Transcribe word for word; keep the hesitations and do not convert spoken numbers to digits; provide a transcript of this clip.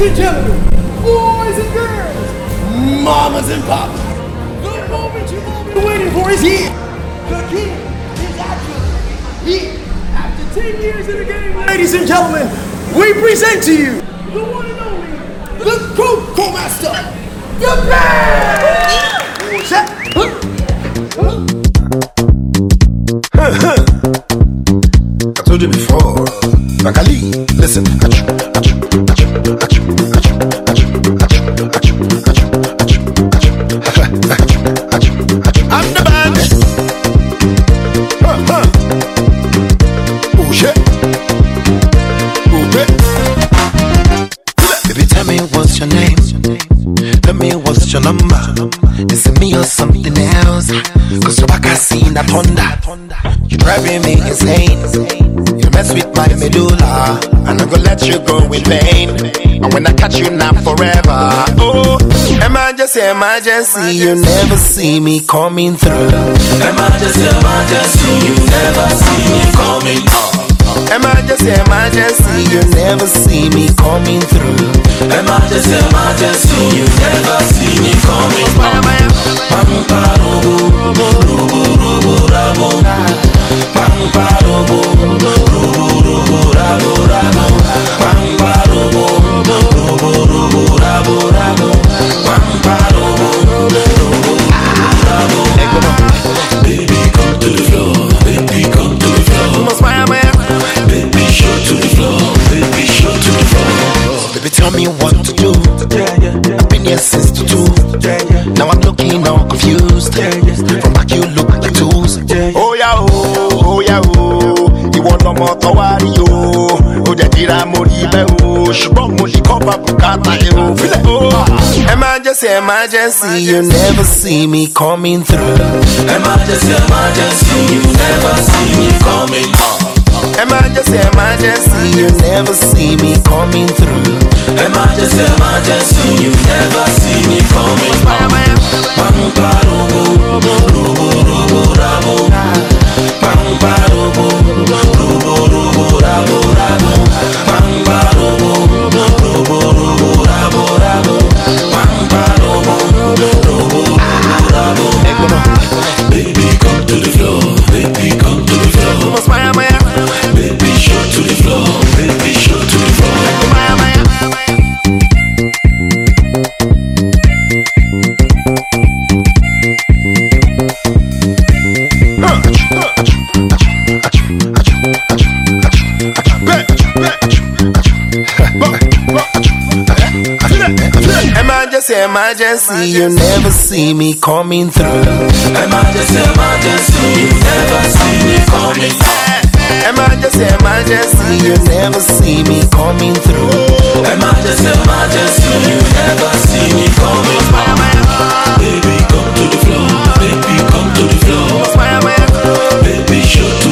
Ladies and gentlemen, boys and girls, mamas and papas, the moment you've all been waiting for is here. The king is actually here. After ten years in the game, ladies and gentlemen, we present to you the one and only, the Coco Master, the band! I told you before, Magali, listen. Achoo, achoo, achoo, achoo, achoo, achoo, achoo, achoo, achoo, achoo, achoo, achoo. I'm the band. Huh, huh. Oh shit. Oh shit. Baby, tell me what's your name. Tell me what's your number. Is it me or something else? Cause you back I seen that Honda. You driving me insane. You mess with my medulla, and I'm gonna let you go in vain. And when I catch you now forever, oh, emergency, emergency, you never see me coming through. Emergency, emergency, you never see me coming through. Emergency, emergency, you never see me coming through. Emergency, emergency, you never see me coming through. Baby, come to the floor. Baby, come to the floor. Baby, show to the floor. Baby, show to the floor. Baby, tell me what to do. I've been here since the two. Now I'm looking all confused. From back you look like tools. Oh yeah, oh, oh yeah, oh. You want no more tawari, oh. Oh, the dira mori be, oh. Shubong mo di kopa bukata, oh. Feel it, oh. Emergency, emergency, you never see me coming through. Emergency, emergency, you never see me coming through. Emergency, emergency, you never see me coming through. Emergency, emergency, you never see me coming through. Baby, come to the floor. Baby, come to the floor. Baby, show to the floor. Baby, show to the floor. Emergency, emergency, you never see me coming through. Emergency, emergency, you never see me coming through. Emergency, emergency, you never see me coming through. Emergency, emergency, you never see me coming through. Baby, come to the floor. Baby, come to the floor. Baby, show to